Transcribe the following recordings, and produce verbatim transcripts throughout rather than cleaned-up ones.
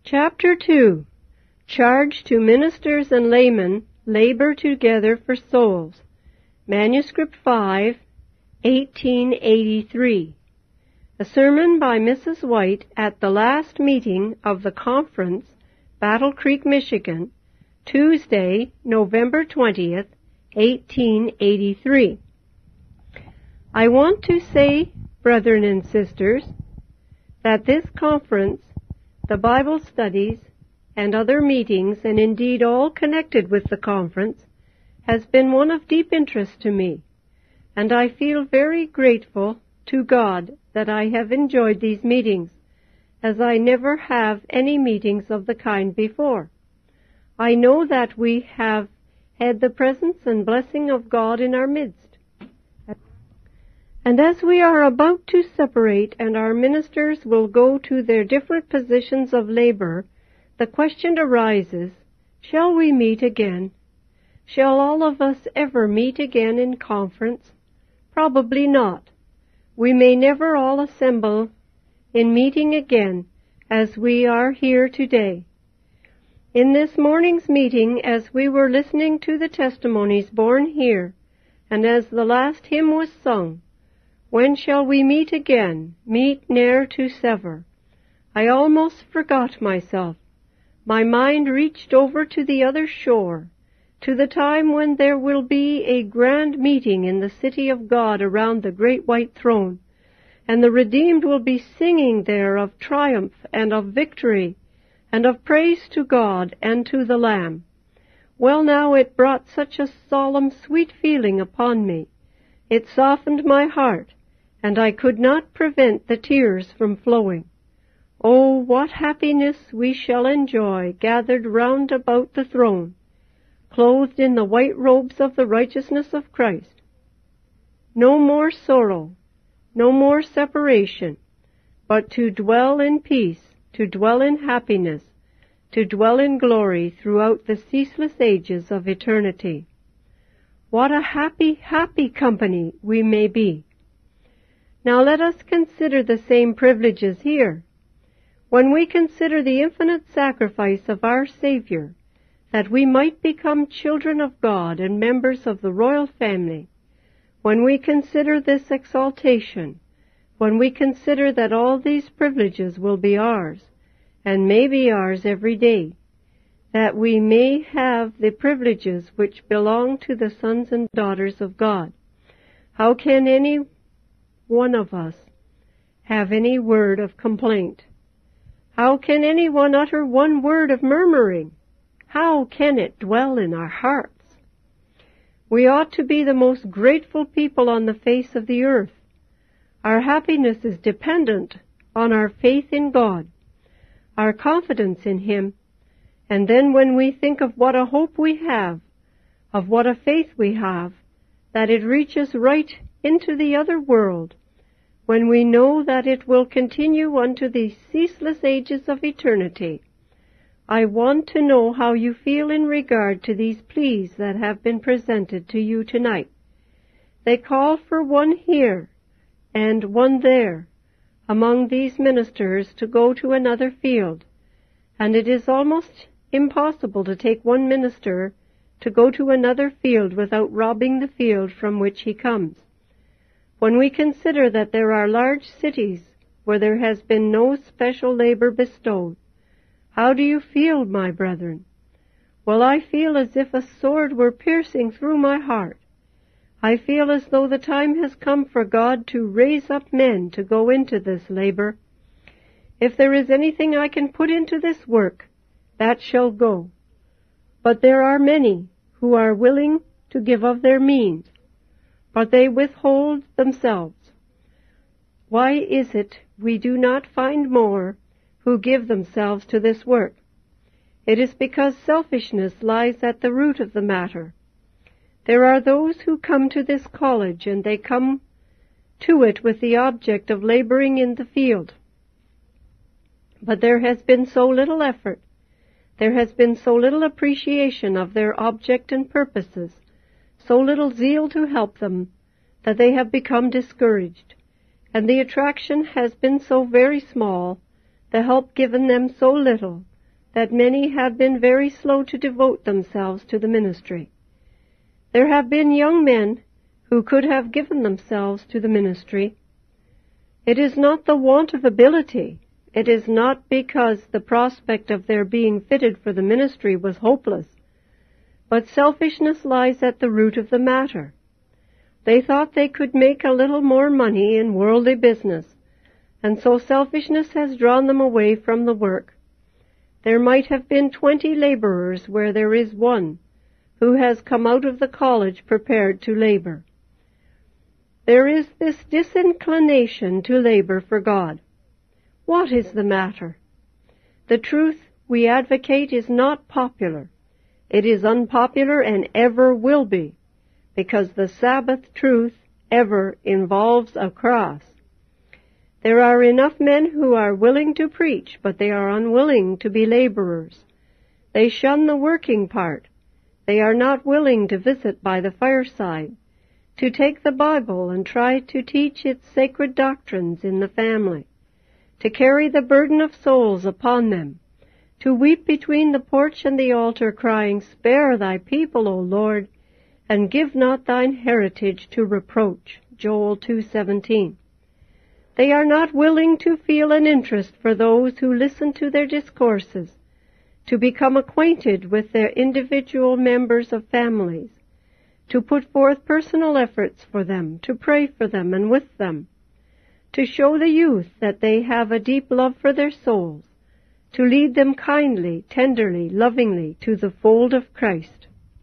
Chapter two. Charge to Ministers and Laymen, Labor Together for Souls. Manuscript five, eighteen eighty-three. A sermon by Missus White at the last meeting of the conference, Battle Creek, Michigan, Tuesday, November twentieth, eighteen eighty-three. I want to say, brethren and sisters, that this conference, the Bible studies, and other meetings, and indeed all connected with the conference, has been one of deep interest to me, and I feel very grateful to God that I have enjoyed these meetings, as I never have any meetings of the kind before. I know that we have had the presence and blessing of God in our midst. And as we are about to separate and our ministers will go to their different positions of labor, the question arises, shall we meet again? Shall all of us ever meet again in conference? Probably not. We may never all assemble in meeting again as we are here today. In this morning's meeting, as we were listening to the testimonies borne here, and as the last hymn was sung, "When shall we meet again, meet ne'er to sever?" I almost forgot myself. My mind reached over to the other shore, to the time when there will be a grand meeting in the city of God around the great white throne, and the redeemed will be singing there of triumph and of victory, and of praise to God and to the Lamb. Well, now it brought such a solemn, sweet feeling upon me. It softened my heart, and I could not prevent the tears from flowing. Oh, what happiness we shall enjoy, gathered round about the throne, clothed in the white robes of the righteousness of Christ. No more sorrow, no more separation, but to dwell in peace, to dwell in happiness, to dwell in glory throughout the ceaseless ages of eternity. What a happy, happy company we may be. Now let us consider the same privileges here. When we consider the infinite sacrifice of our Savior, that we might become children of God and members of the royal family, when we consider this exaltation, when we consider that all these privileges will be ours, and may be ours every day, that we may have the privileges which belong to the sons and daughters of God, how can any one of us have any word of complaint? How can anyone utter one word of murmuring? How can it dwell in our hearts? We ought to be the most grateful people on the face of the earth. Our happiness is dependent on our faith in God, our confidence in Him, and then when we think of what a hope we have, of what a faith we have, that it reaches right into the other world, when we know that it will continue unto the ceaseless ages of eternity. I want to know how you feel in regard to these pleas that have been presented to you tonight. They call for one here and one there among these ministers to go to another field, and it is almost impossible to take one minister to go to another field without robbing the field from which he comes. When we consider that there are large cities where there has been no special labor bestowed, how do you feel, my brethren? Well, I feel as if a sword were piercing through my heart. I feel as though the time has come for God to raise up men to go into this labor. If there is anything I can put into this work, that shall go. But there are many who are willing to give of their means, but they withhold themselves. Why is it we do not find more who give themselves to this work? It is because selfishness lies at the root of the matter. There are those who come to this college, and they come to it with the object of laboring in the field. But there has been so little effort, there has been so little appreciation of their object and purposes, so little zeal to help them, that they have become discouraged, and the attraction has been so very small, the help given them so little, that many have been very slow to devote themselves to the ministry. There have been young men who could have given themselves to the ministry. It is not the want of ability. It is not because the prospect of their being fitted for the ministry was hopeless, but selfishness lies at the root of the matter. They thought they could make a little more money in worldly business, and so selfishness has drawn them away from the work. There might have been twenty laborers where there is one who has come out of the college prepared to labor. There is this disinclination to labor for God. What is the matter? The truth we advocate is not popular. It is unpopular and ever will be, because the Sabbath truth ever involves a cross. There are enough men who are willing to preach, but they are unwilling to be laborers. They shun the working part. They are not willing to visit by the fireside, to take the Bible and try to teach its sacred doctrines in the family, to carry the burden of souls upon them, to weep between the porch and the altar, crying, "Spare thy people, O Lord, and give not thine heritage to reproach." Joel two seventeen. They are not willing to feel an interest for those who listen to their discourses, to become acquainted with their individual members of families, to put forth personal efforts for them, to pray for them and with them, to show the youth that they have a deep love for their souls, to lead them kindly, tenderly, lovingly to the fold of Christ.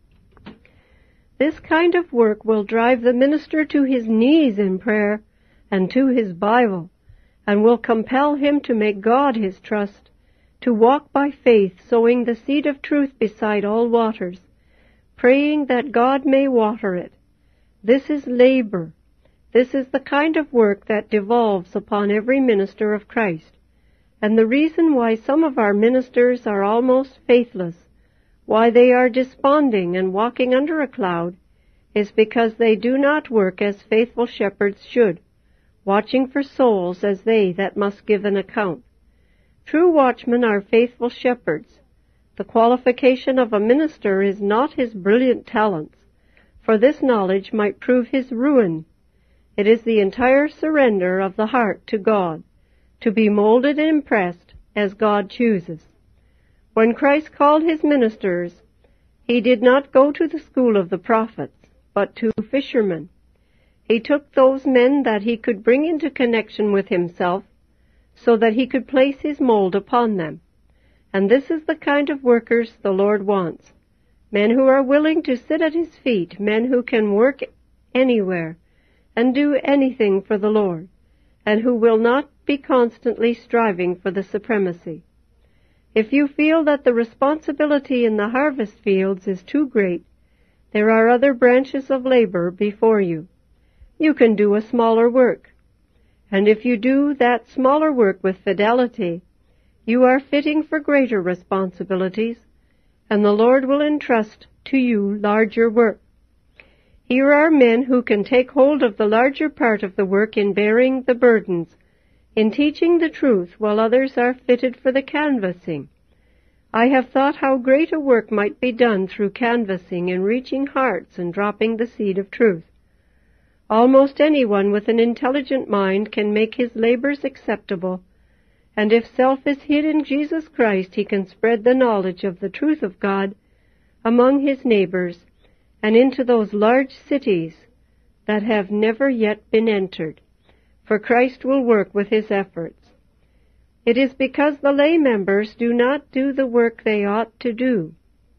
This kind of work will drive the minister to his knees in prayer and to his Bible, and will compel him to make God his trust, to walk by faith, sowing the seed of truth beside all waters, praying that God may water it. This is labor. This is the kind of work that devolves upon every minister of Christ. And the reason why some of our ministers are almost faithless, why they are desponding and walking under a cloud, is because they do not work as faithful shepherds should, watching for souls as they that must give an account. True watchmen are faithful shepherds. The qualification of a minister is not his brilliant talents, for this knowledge might prove his ruin. It is the entire surrender of the heart to God, to be molded and impressed as God chooses. When Christ called his ministers, he did not go to the school of the prophets, but to fishermen. He took those men that he could bring into connection with himself, so that he could place his mold upon them. And this is the kind of workers the Lord wants. Men who are willing to sit at his feet, men who can work anywhere and do anything for the Lord, and who will not be constantly striving for the supremacy. If you feel that the responsibility in the harvest fields is too great, there are other branches of labor before you. You can do a smaller work. And if you do that smaller work with fidelity, you are fitting for greater responsibilities, and the Lord will entrust to you larger work. Here are men who can take hold of the larger part of the work in bearing the burdens, in teaching the truth, while others are fitted for the canvassing. I have thought how great a work might be done through canvassing in reaching hearts and dropping the seed of truth. Almost anyone with an intelligent mind can make his labors acceptable, and if self is hid in Jesus Christ, he can spread the knowledge of the truth of God among his neighbors and into those large cities that have never yet been entered, for Christ will work with his efforts. It is because the lay members do not do the work they ought to do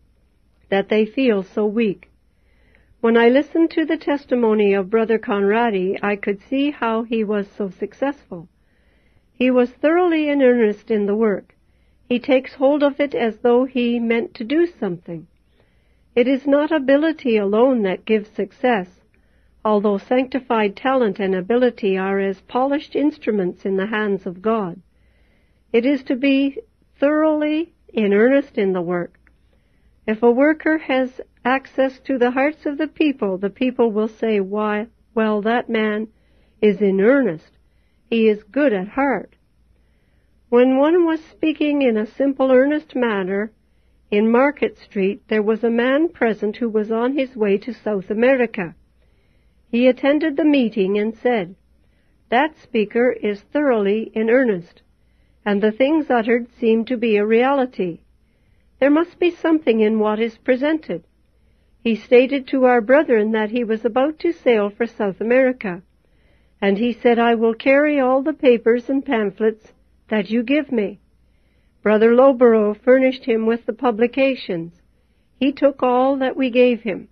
that they feel so weak. When I listened to the testimony of Brother Conradi, I could see how he was so successful. He was thoroughly in earnest in the work. He takes hold of it as though he meant to do something. It is not ability alone that gives success, although sanctified talent and ability are as polished instruments in the hands of God. It is to be thoroughly in earnest in the work. If a worker has access to the hearts of the people, the people will say, "Why, well, that man is in earnest. He is good at heart." When one was speaking in a simple, earnest manner in Market Street, there was a man present who was on his way to South America. He attended the meeting and said, "That speaker is thoroughly in earnest, and the things uttered seem to be a reality. There must be something in what is presented." He stated to our brethren that he was about to sail for South America, and he said, "I will carry all the papers and pamphlets that you give me." Brother Lobero furnished him with the publications. He took all that we gave him.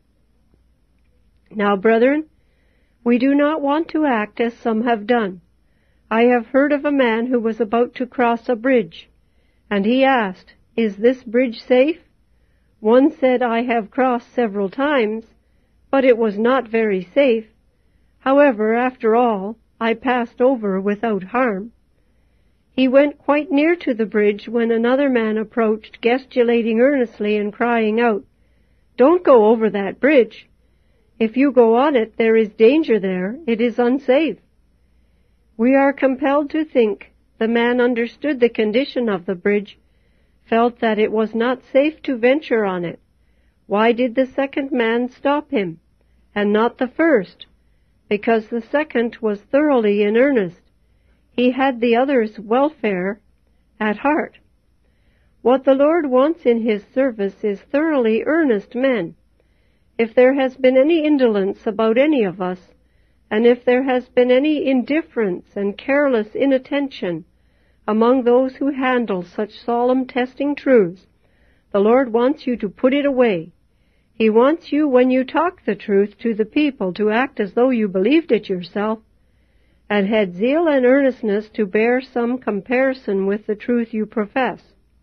Now, brethren, we do not want to act as some have done. I have heard of a man who was about to cross a bridge, and he asked, "Is this bridge safe?" One said, "I have crossed several times, but it was not very safe. However, after all, I passed over without harm." He went quite near to the bridge when another man approached, gesticulating earnestly and crying out, "Don't go over that bridge. If you go on it, there is danger there. It is unsafe." We are compelled to think the man understood the condition of the bridge, felt that it was not safe to venture on it. Why did the second man stop him, and not the first? Because the second was thoroughly in earnest. He had the other's welfare at heart. What the Lord wants in His service is thoroughly earnest men. If there has been any indolence about any of us, and if there has been any indifference and careless inattention among those who handle such solemn testing truths, the Lord wants you to put it away. He wants you, when you talk the truth to the people, to act as though you believed it yourself, and had zeal and earnestness to bear some comparison with the truth you profess.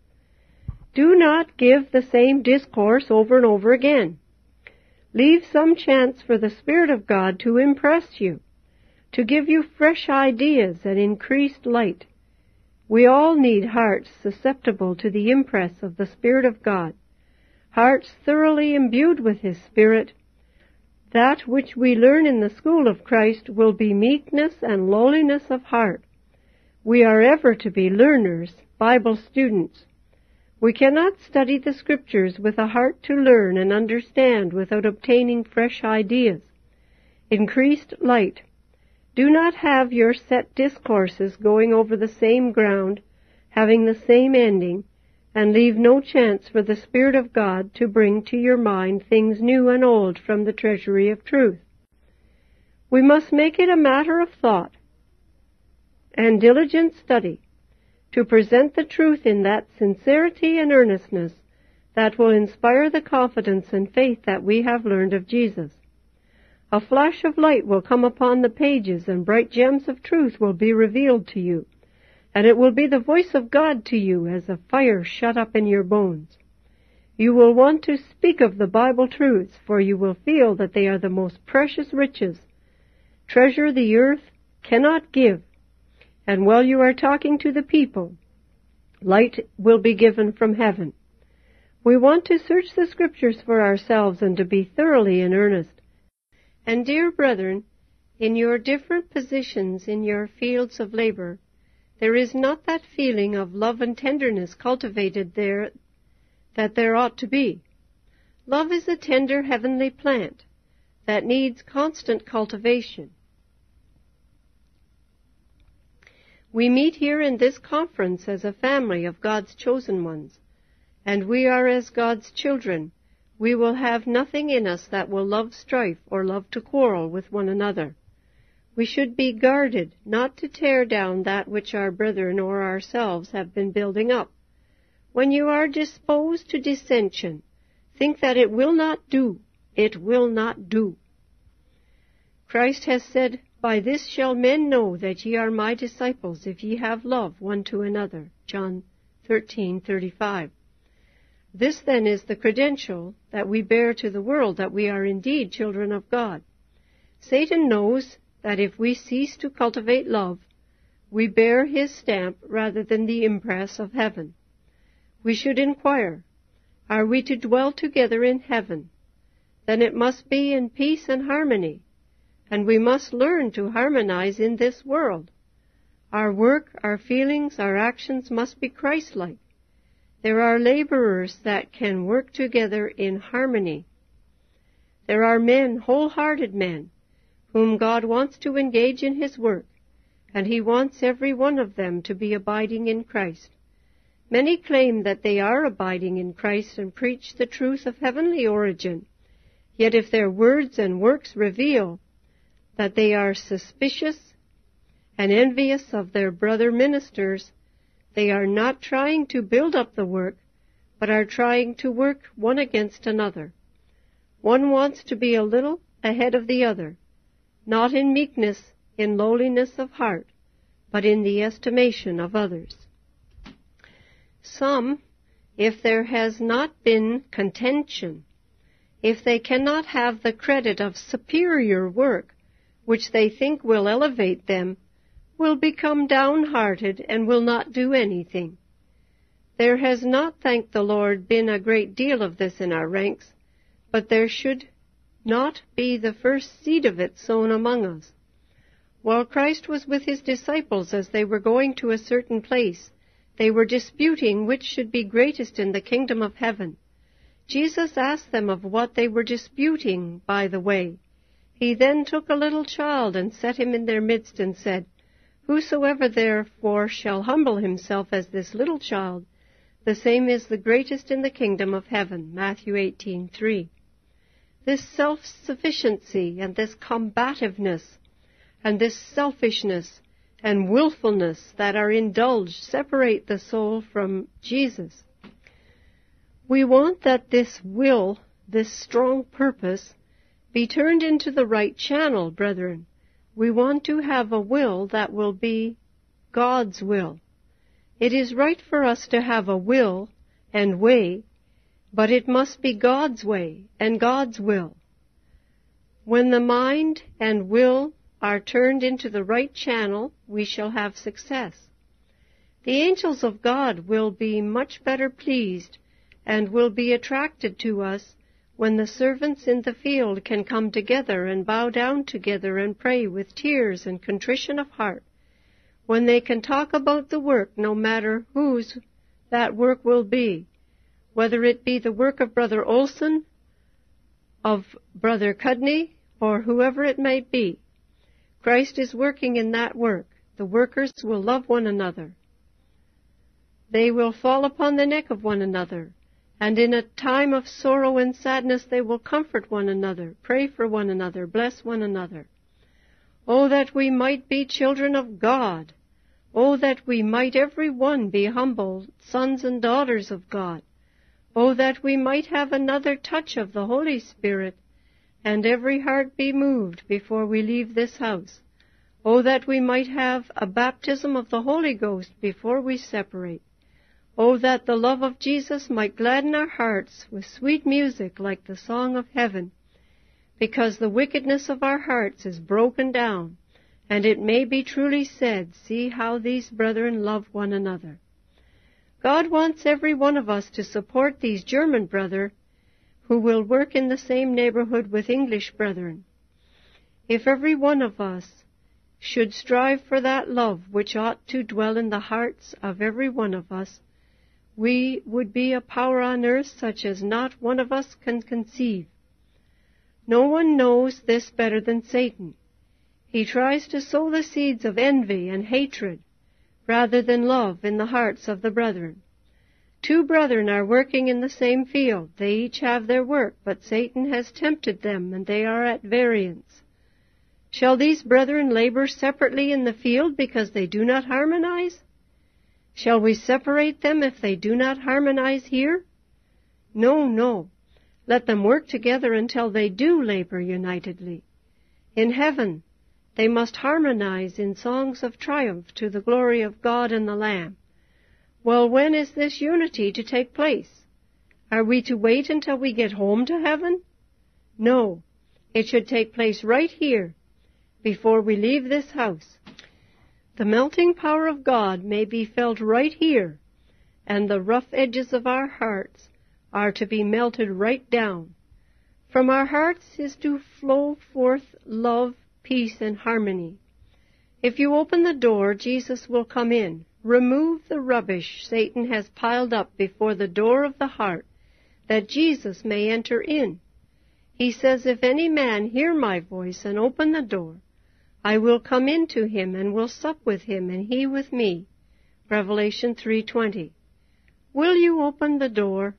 Do not give the same discourse over and over again. Leave some chance for the Spirit of God to impress you, to give you fresh ideas and increased light. We all need hearts susceptible to the impress of the Spirit of God, hearts thoroughly imbued with His Spirit. That which we learn in the school of Christ will be meekness and lowliness of heart. We are ever to be learners, Bible students. We cannot study the Scriptures with a heart to learn and understand without obtaining fresh ideas, increased light. Do not have your set discourses going over the same ground, having the same ending, and leave no chance for the Spirit of God to bring to your mind things new and old from the treasury of truth. We must make it a matter of thought and diligent study to present the truth in that sincerity and earnestness that will inspire the confidence and faith that we have learned of Jesus. A flash of light will come upon the pages, and bright gems of truth will be revealed to you, and it will be the voice of God to you as a fire shut up in your bones. You will want to speak of the Bible truths, for you will feel that they are the most precious riches, treasure the earth cannot give. And while you are talking to the people, light will be given from heaven. We want to search the Scriptures for ourselves and to be thoroughly in earnest. And dear brethren, in your different positions in your fields of labor, there is not that feeling of love and tenderness cultivated there that there ought to be. Love is a tender heavenly plant that needs constant cultivation. We meet here in this conference as a family of God's chosen ones, and we are as God's children. We will have nothing in us that will love strife or love to quarrel with one another. We should be guarded not to tear down that which our brethren or ourselves have been building up. When you are disposed to dissension, think that it will not do. It will not do. Christ has said, "By this shall men know that ye are my disciples, if ye have love one to another." John thirteen thirty-five. This then is the credential that we bear to the world that we are indeed children of God. Satan knows that if we cease to cultivate love, we bear his stamp rather than the impress of heaven. We should inquire, are we to dwell together in heaven? Then it must be in peace and harmony, and we must learn to harmonize in this world. Our work, our feelings, our actions must be Christ-like. There are laborers that can work together in harmony. There are men, wholehearted men, whom God wants to engage in His work, and He wants every one of them to be abiding in Christ. Many claim that they are abiding in Christ and preach the truth of heavenly origin, yet if their words and works reveal that they are suspicious and envious of their brother ministers, they are not trying to build up the work, but are trying to work one against another. One wants to be a little ahead of the other, not in meekness, in lowliness of heart, but in the estimation of others. Some, if there has not been contention, if they cannot have the credit of superior work, which they think will elevate them, will become downhearted and will not do anything. There has not, thank the Lord, been a great deal of this in our ranks, but there should not be the first seed of it sown among us. While Christ was with His disciples as they were going to a certain place, they were disputing which should be greatest in the kingdom of heaven. Jesus asked them of what they were disputing by the way. He then took a little child and set him in their midst and said, Whosoever therefore shall humble himself as this little child, the same is the greatest in the kingdom of heaven. Matthew eighteen three. This self-sufficiency and this combativeness and this selfishness and willfulness that are indulged separate the soul from Jesus. We want that this will, this strong purpose, be turned into the right channel, brethren. We want to have a will that will be God's will. It is right for us to have a will and way, but it must be God's way and God's will. When the mind and will are turned into the right channel, we shall have success. The angels of God will be much better pleased and will be attracted to us when the servants in the field can come together and bow down together and pray with tears and contrition of heart, when they can talk about the work no matter whose that work will be, whether it be the work of Brother Olson, of Brother Cudney, or whoever it may be. Christ is working in that work. The workers will love one another. They will fall upon the neck of one another, and in a time of sorrow and sadness they will comfort one another, pray for one another, bless one another. Oh, that we might be children of God! Oh, that we might every one be humble sons and daughters of God! Oh, that we might have another touch of the Holy Spirit, and every heart be moved before we leave this house. Oh, that we might have a baptism of the Holy Ghost before we separate. Oh, that the love of Jesus might gladden our hearts with sweet music like the song of heaven, because the wickedness of our hearts is broken down, and it may be truly said, See how these brethren love one another. God wants every one of us to support these German brethren who will work in the same neighborhood with English brethren. If every one of us should strive for that love which ought to dwell in the hearts of every one of us, we would be a power on earth such as not one of us can conceive. No one knows this better than Satan. He tries to sow the seeds of envy and hatred rather than love in the hearts of the brethren. Two brethren are working in the same field. They each have their work, but Satan has tempted them, and they are at variance. Shall these brethren labor separately in the field because they do not harmonize? Shall we separate them if they do not harmonize here? No, no. Let them work together until they do labor unitedly. In heaven, they must harmonize in songs of triumph to the glory of God and the Lamb. Well, when is this unity to take place? Are we to wait until we get home to heaven? No, it should take place right here, before we leave this house. The melting power of God may be felt right here, and the rough edges of our hearts are to be melted right down. From our hearts is to flow forth love, peace, and harmony. If you open the door, Jesus will come in. Remove the rubbish Satan has piled up before the door of the heart, that Jesus may enter in. He says, if any man hear my voice and open the door, I will come into him and will sup with him and he with me. Revelation three twenty. Will you open the door?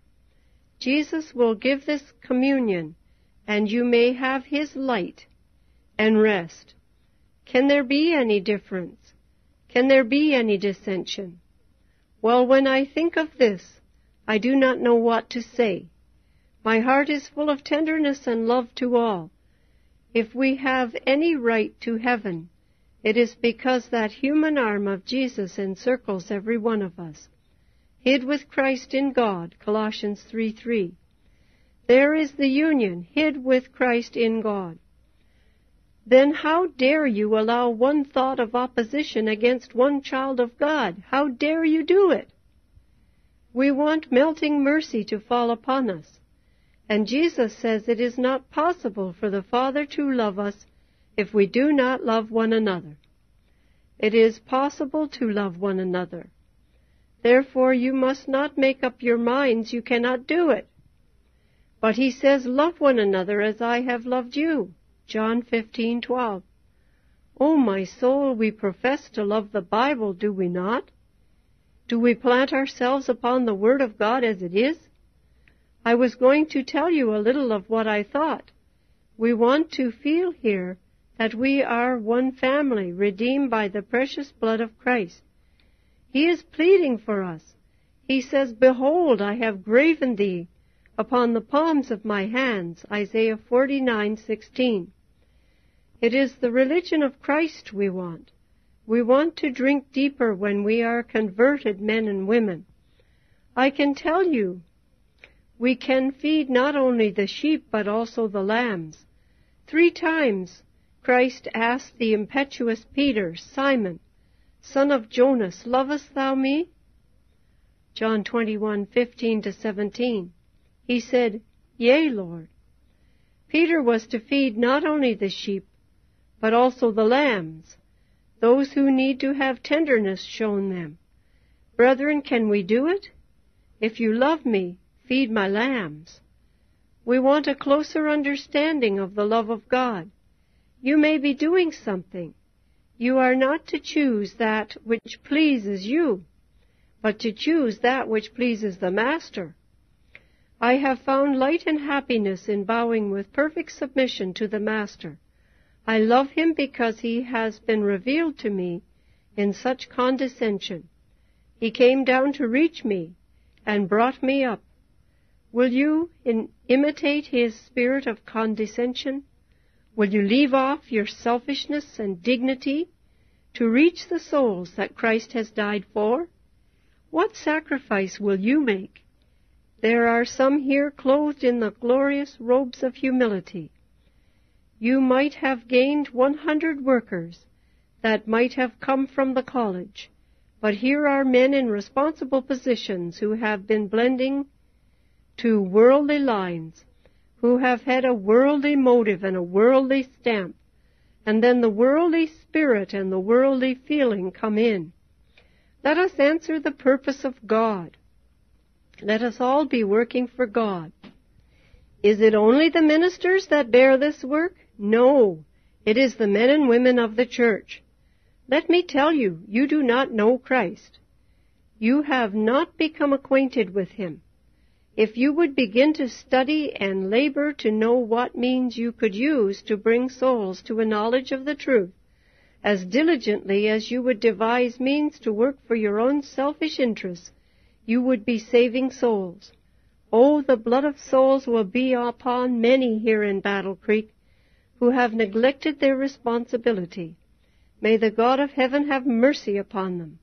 Jesus will give this communion, and you may have his light and rest. Can there be any difference? Can there be any dissension? Well, when I think of this, I do not know what to say. My heart is full of tenderness and love to all. If we have any right to heaven, it is because that human arm of Jesus encircles every one of us. Hid with Christ in God, Colossians three three. There is the union, hid with Christ in God. Then how dare you allow one thought of opposition against one child of God? How dare you do it? We want melting mercy to fall upon us. And Jesus says it is not possible for the Father to love us if we do not love one another. It is possible to love one another. Therefore you must not make up your minds you cannot do it. But he says, love one another as I have loved you. John fifteen twelve. Oh, my soul, we profess to love the Bible, do we not? Do we plant ourselves upon the Word of God as it is? I was going to tell you a little of what I thought. We want to feel here that we are one family, redeemed by the precious blood of Christ. He is pleading for us. He says, behold, I have graven thee upon the palms of my hands, Isaiah forty-nine sixteen. It is the religion of Christ we want. We want to drink deeper when we are converted men and women. I can tell you, we can feed not only the sheep but also the lambs. Three times Christ asked the impetuous Peter, Simon, son of Jonas, lovest thou me? John twenty-one fifteen to seventeen. He said, Yea, Lord. Peter was to feed not only the sheep, but also the lambs, those who need to have tenderness shown them. Brethren, can we do it? If you love me, feed my lambs. We want a closer understanding of the love of God. You may be doing something. You are not to choose that which pleases you, but to choose that which pleases the Master. I have found light and happiness in bowing with perfect submission to the Master. I love him because he has been revealed to me in such condescension. He came down to reach me and brought me up. Will you in, imitate his spirit of condescension? Will you leave off your selfishness and dignity to reach the souls that Christ has died for? What sacrifice will you make? There are some here clothed in the glorious robes of humility. You might have gained one hundred workers that might have come from the college, but here are men in responsible positions who have been blending to worldly lines, who have had a worldly motive and a worldly stamp, and then the worldly spirit and the worldly feeling come in. Let us answer the purpose of God. Let us all be working for God. Is it only the ministers that bear this work? No, it is the men and women of the church. Let me tell you, you do not know Christ. You have not become acquainted with him. If you would begin to study and labor to know what means you could use to bring souls to a knowledge of the truth, as diligently as you would devise means to work for your own selfish interests, you would be saving souls. Oh, the blood of souls will be upon many here in Battle Creek who have neglected their responsibility. May the God of heaven have mercy upon them.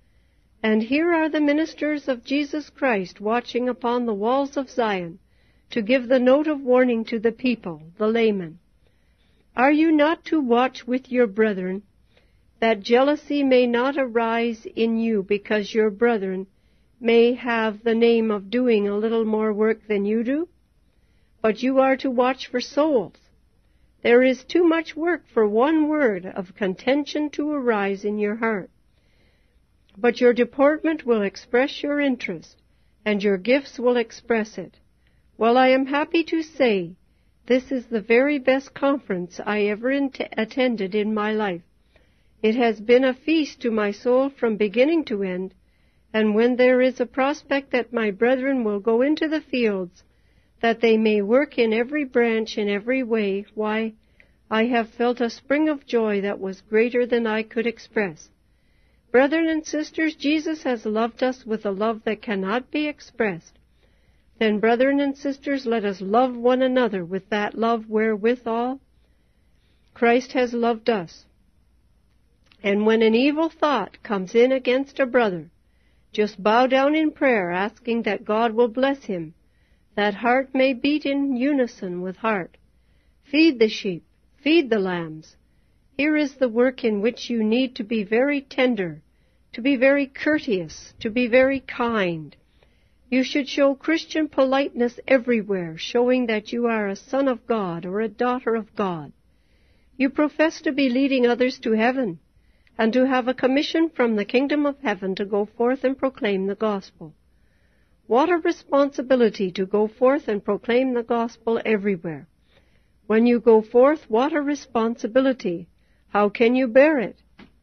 And here are the ministers of Jesus Christ watching upon the walls of Zion to give the note of warning to the people, the laymen. Are you not to watch with your brethren, that jealousy may not arise in you because your brethren may have the name of doing a little more work than you do? But you are to watch for souls. There is too much work for one word of contention to arise in your heart. But your deportment will express your interest, and your gifts will express it. Well, I am happy to say this is the very best conference I ever int- attended in my life. It has been a feast to my soul from beginning to end, and when there is a prospect that my brethren will go into the fields, that they may work in every branch in every way, why, I have felt a spring of joy that was greater than I could express. Brethren and sisters, Jesus has loved us with a love that cannot be expressed. Then, brethren and sisters, let us love one another with that love wherewithal Christ has loved us. And when an evil thought comes in against a brother, just bow down in prayer, asking that God will bless him, that heart may beat in unison with heart. Feed the sheep, feed the lambs. Here is the work in which you need to be very tender, to be very courteous, to be very kind. You should show Christian politeness everywhere, showing that you are a son of God or a daughter of God. You profess to be leading others to heaven, and to have a commission from the kingdom of heaven to go forth and proclaim the gospel. What a responsibility to go forth and proclaim the gospel everywhere. When you go forth, what a responsibility. How can you bear it?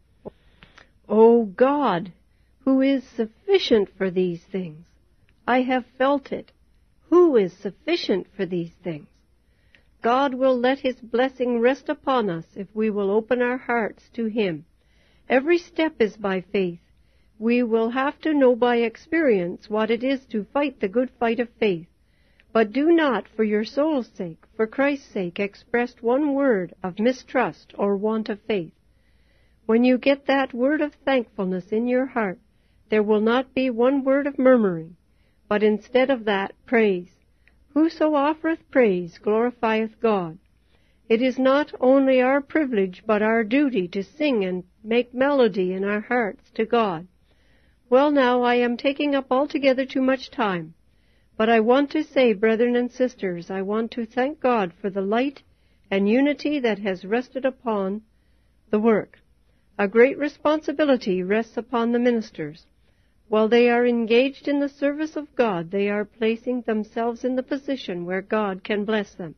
O God, who is sufficient for these things. I have felt it. Who is sufficient for these things? God will let His blessing rest upon us if we will open our hearts to Him. Every step is by faith. We will have to know by experience what it is to fight the good fight of faith. But do not, for your soul's sake, for Christ's sake, express one word of mistrust or want of faith. When you get that word of thankfulness in your heart, there will not be one word of murmuring, but instead of that, praise. Whoso offereth praise glorifieth God. It is not only our privilege, but our duty to sing and make melody in our hearts to God. Well, now, I am taking up altogether too much time, but I want to say, brethren and sisters, I want to thank God for the light and unity that has rested upon the work. A great responsibility rests upon the ministers. While they are engaged in the service of God, they are placing themselves in the position where God can bless them.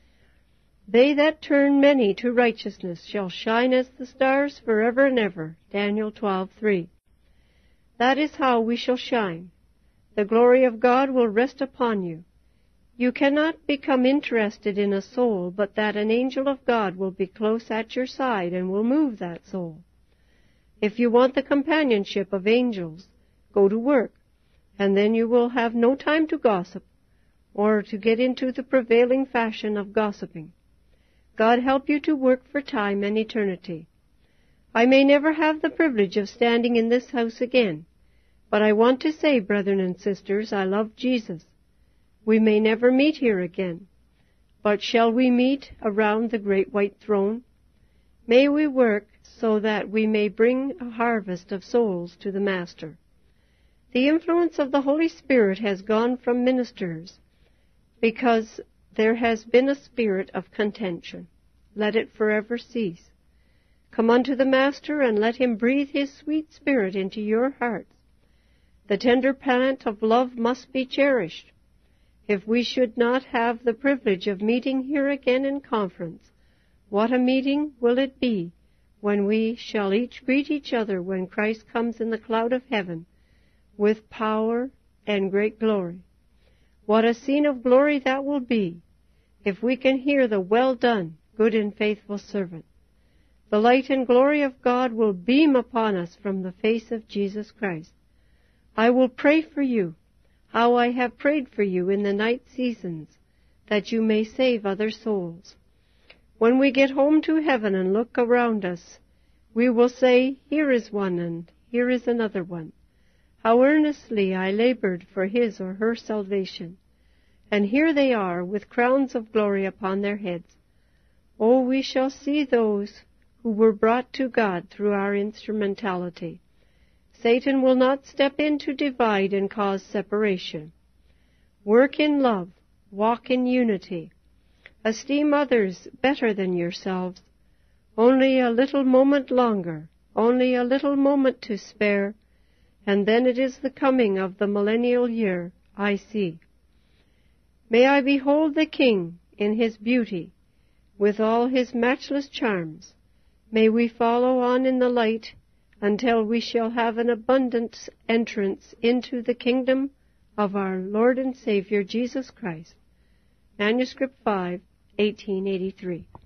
They that turn many to righteousness shall shine as the stars forever and ever. Daniel twelve three. That is how we shall shine. The glory of God will rest upon you. You cannot become interested in a soul, but that an angel of God will be close at your side and will move that soul. If you want the companionship of angels, go to work, and then you will have no time to gossip, or to get into the prevailing fashion of gossiping. God help you to work for time and eternity. I may never have the privilege of standing in this house again, but I want to say, brethren and sisters, I love Jesus. We may never meet here again, but shall we meet around the great white throne? May we work so that we may bring a harvest of souls to the Master. The influence of the Holy Spirit has gone from ministers because there has been a spirit of contention. Let it forever cease. Come unto the Master, and let Him breathe His sweet Spirit into your hearts. The tender plant of love must be cherished. If we should not have the privilege of meeting here again in conference, what a meeting will it be when we shall each greet each other when Christ comes in the cloud of heaven with power and great glory. What a scene of glory that will be if we can hear the well done, good and faithful servant. The light and glory of God will beam upon us from the face of Jesus Christ. I will pray for you, how I have prayed for you in the night seasons, that you may save other souls. When we get home to heaven and look around us, we will say, here is one and here is another one. How earnestly I labored for his or her salvation. And here they are, with crowns of glory upon their heads. Oh, we shall see those who were brought to God through our instrumentality. Satan will not step in to divide and cause separation. Work in love, walk in unity. Esteem others better than yourselves. Only a little moment longer, only a little moment to spare, and then it is the coming of the millennial year I see. May I behold the King in his beauty, with all his matchless charms. May we follow on in the light until we shall have an abundant entrance into the kingdom of our Lord and Savior Jesus Christ. Manuscript five, eighteen eighty-three.